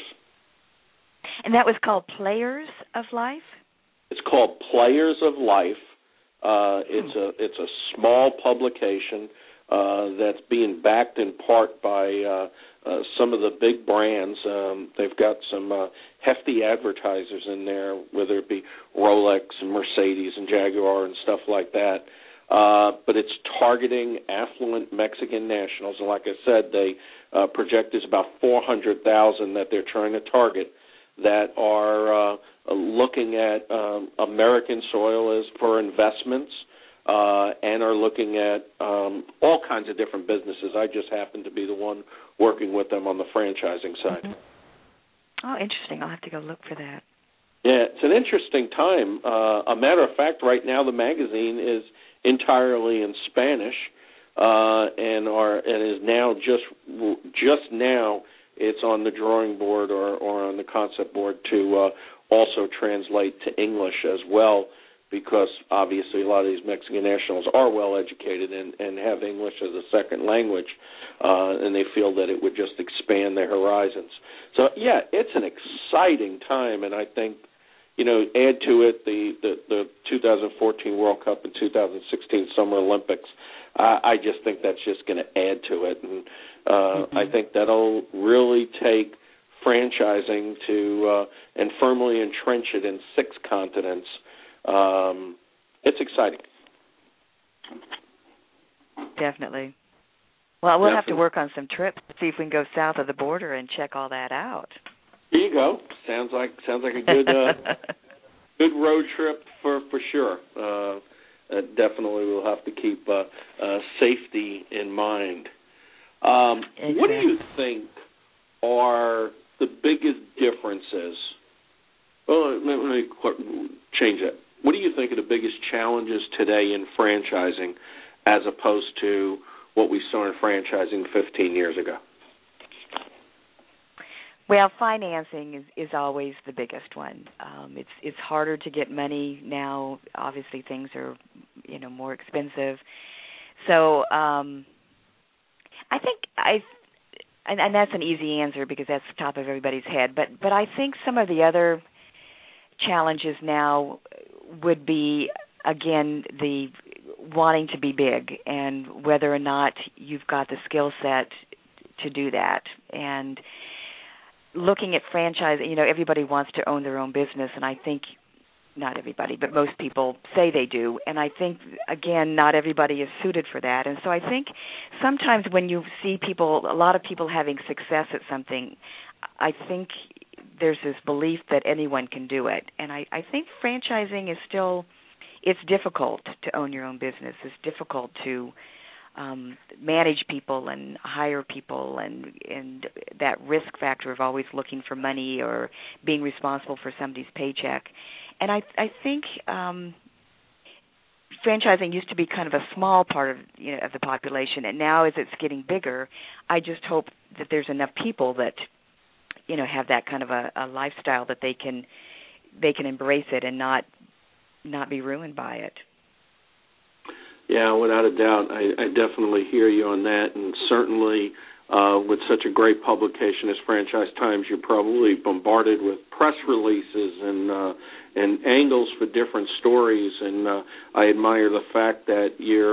And that was called Players of Life? It's called Players of Life. It's a small publication. that's being backed in part by some of the big brands. They've got some hefty advertisers in there, whether it be Rolex and Mercedes and Jaguar and stuff like that. But it's targeting affluent Mexican nationals. And like I said, they project is about 400,000 that they're trying to target that are looking at American soil as for investments and are looking at all kinds of different businesses. I just happen to be the one working with them on the franchising side. Mm-hmm. Oh, interesting. I'll have to go look for that. Yeah, it's an interesting time. A matter of fact, right now the magazine is entirely in Spanish, and is now just now it's on the drawing board or on the concept board to also translate to English as well, because obviously a lot of these Mexican nationals are well educated and have English as a second language, and they feel that it would just expand their horizons. So yeah, it's an exciting time, and I think, add to it the 2014 World Cup and 2016 Summer Olympics. I just think that's just going to add to it, and I think that'll really take franchising to and firmly entrench it in 6 continents. It's exciting. Definitely. Well, we'll have to work on some trips to see if we can go south of the border and check all that out. Here you go. Sounds like a good good road trip for sure. Definitely, we'll have to keep safety in mind. Exactly. What do you think are the biggest differences? Well, let me change that. What do you think are the biggest challenges today in franchising as opposed to what we saw in franchising 15 years ago? Well, financing is always the biggest one. It's harder to get money now. Obviously, things are more expensive. So I think and that's an easy answer because that's the top of everybody's head. But I think some of the other challenges now would be, again, the wanting to be big and whether or not you've got the skill set to do that. And looking at franchising, everybody wants to own their own business, and I think not everybody, but most people say they do. And I think, again, not everybody is suited for that. And so I think sometimes when you see a lot of people having success at something, I think there's this belief that anyone can do it. And I think franchising is still, it's difficult to own your own business. It's difficult to manage people and hire people and that risk factor of always looking for money or being responsible for somebody's paycheck. And I think franchising used to be kind of a small part of of the population, and now as it's getting bigger, I just hope that there's enough people that have that kind of a lifestyle that they can embrace it and not be ruined by it. Yeah, without a doubt. I definitely hear you on that, and certainly with such a great publication as Franchise Times, you're probably bombarded with press releases and angles for different stories, and I admire the fact that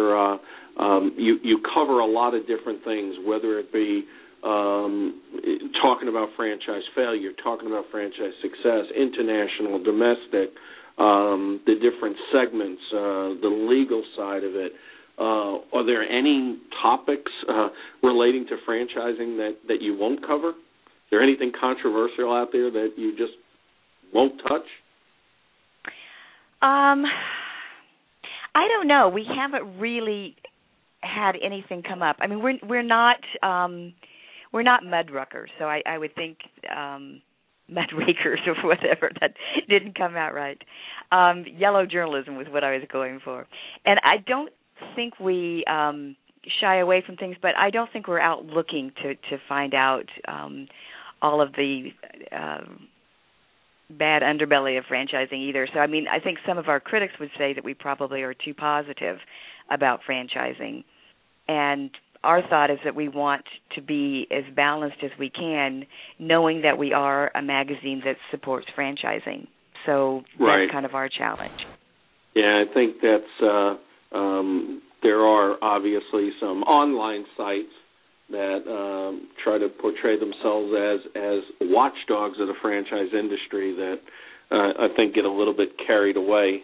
you cover a lot of different things, whether it be talking about franchise failure, talking about franchise success, international, domestic, the different segments, the legal side of it. Are there any topics relating to franchising that you won't cover? Is there anything controversial out there that you just won't touch? I don't know. We haven't really had anything come up. I mean, we're not mud ruckers, so I would think mud rakers or whatever. That didn't come out right. Yellow journalism was what I was going for. And I don't think we shy away from things, but I don't think we're out looking to find out all of the bad underbelly of franchising either. So, I mean, I think some of our critics would say that we probably are too positive about franchising. And our thought is that we want to be as balanced as we can, knowing that we are a magazine that supports franchising. So right. That's kind of our challenge. Yeah, I think that's there are obviously some online sites that try to portray themselves as watchdogs of the franchise industry that I think get a little bit carried away.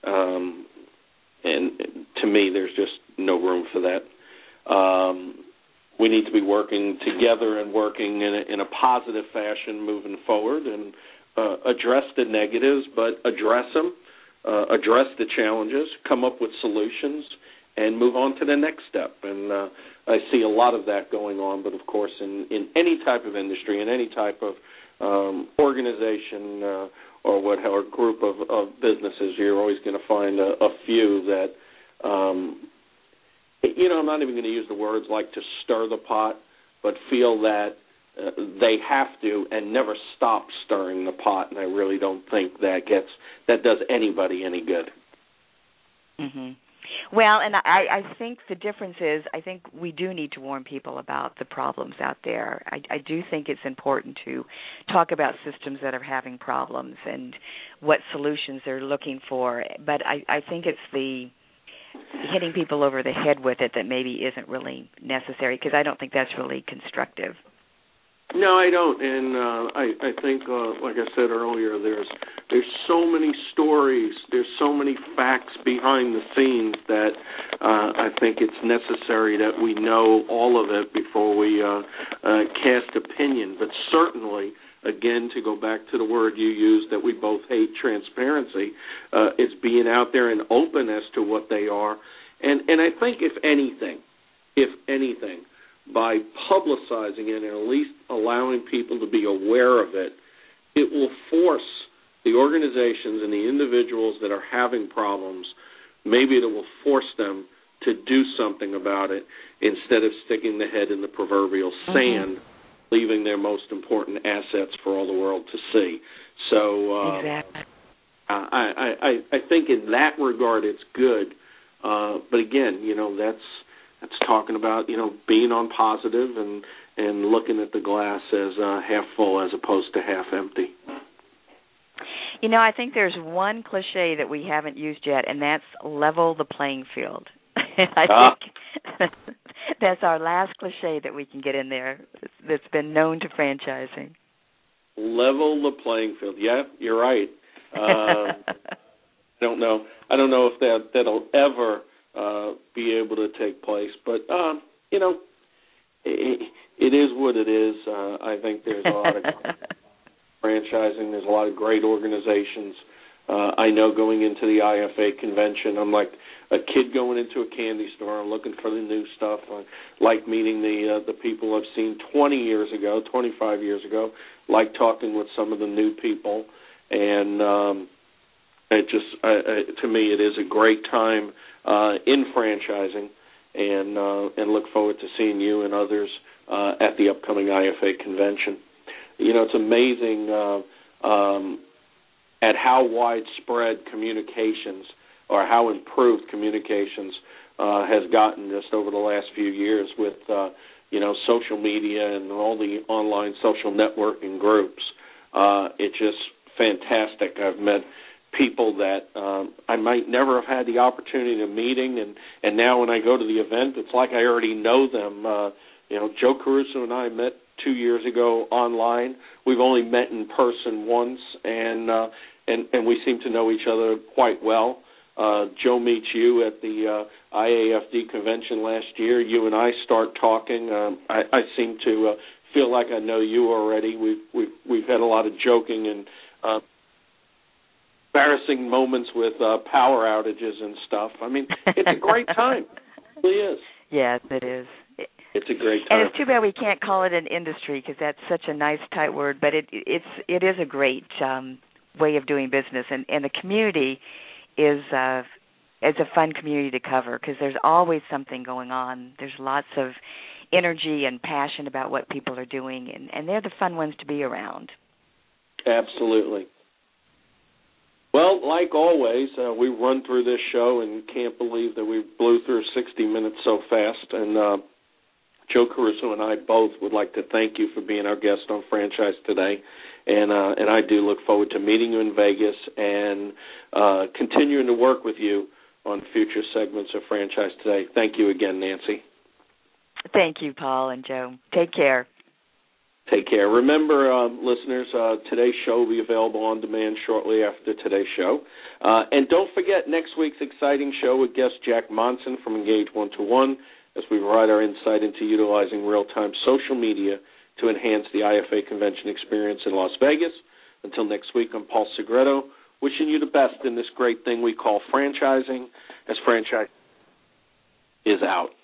And to me, there's just no room for that. We need to be working together and working in a positive fashion moving forward and address the negatives, but address them, address the challenges, come up with solutions, and move on to the next step. And I see a lot of that going on, but of course in any type of industry, in any type of organization or group of businesses, you're always going to find a few that, I'm not even going to use the words like to stir the pot, but feel that they have to and never stop stirring the pot, and I really don't think that does anybody any good. Mm-hmm. Well, and I think the difference is I think we do need to warn people about the problems out there. I do think it's important to talk about systems that are having problems and what solutions they're looking for, but I think it's the hitting people over the head with it that maybe isn't really necessary, because I don't think that's really constructive. No, I don't, and I think, like I said earlier, there's so many stories, there's so many facts behind the scenes that I think it's necessary that we know all of it before we cast opinion. But certainly, again, to go back to the word you used that we both hate, transparency, it's being out there and open as to what they are. And I think if anything, by publicizing it and at least allowing people to be aware of it, it will force the organizations and the individuals that are having problems, maybe it will force them to do something about it instead of sticking the head in the proverbial sand, leaving their most important assets for all the world to see. So exactly. I think in that regard it's good. But again, that's talking about, being on positive and looking at the glass as half full as opposed to half empty. I think there's one cliche that we haven't used yet, and that's level the playing field. I think that's our last cliche that we can get in there that's been known to franchising. Level the playing field. Yeah, you're right. I don't know if that'll ever be able to take place, but it is what it is. I think there's a lot of franchising. There's a lot of great organizations. I know going into the IFA convention, I'm like a kid going into a candy store. I'm looking for the new stuff. I like meeting the people I've seen 20 years ago, 25 years ago. Like talking with some of the new people, and it just to me it is a great time in franchising, and look forward to seeing you and others at the upcoming IFA convention. It's amazing at how widespread communications or how improved communications has gotten just over the last few years with social media and all the online social networking groups. It's just fantastic. I've met people that I might never have had the opportunity of meeting, and now when I go to the event, it's like I already know them. Joe Caruso and I met 2 years ago online. We've only met in person once, and we seem to know each other quite well. Joe meets you at the IAFD convention last year. You and I start talking. I seem to feel like I know you already. We've had a lot of joking and embarrassing moments with power outages and stuff. I mean, it's a great time. It really is. Yes, it is. It's a great time. And it's too bad we can't call it an industry because that's such a nice, tight word, but it is a great way of doing business, and the community is a fun community to cover because there's always something going on. There's lots of energy and passion about what people are doing, and they're the fun ones to be around. Absolutely. Well, like always, we run through this show and can't believe that we blew through 60 minutes so fast. And Joe Caruso and I both would like to thank you for being our guest on Franchise Today. And I do look forward to meeting you in Vegas and continuing to work with you on future segments of Franchise Today. Thank you again, Nancy. Thank you, Paul and Joe. Take care. Take care. Remember, listeners, today's show will be available on demand shortly after today's show. And don't forget next week's exciting show with guest Jack Monson from Engage 1-to-1 as we provide our insight into utilizing real-time social media to enhance the IFA convention experience in Las Vegas. Until next week, I'm Paul Segreto, wishing you the best in this great thing we call franchising, as franchise is out.